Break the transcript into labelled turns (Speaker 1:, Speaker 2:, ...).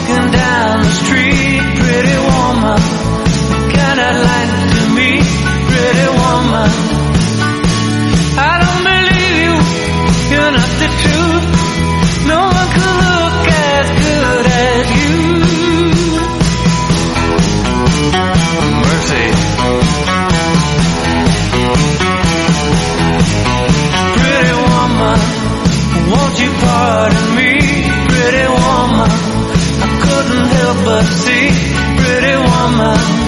Speaker 1: walking down the street, pretty woman, kind of like to me, pretty woman. I don't believe you, you're not the truth. No one could look as good as you. Mercy. Pretty woman, won't you pardon me? Pretty woman, I couldn't help but see. Pretty woman,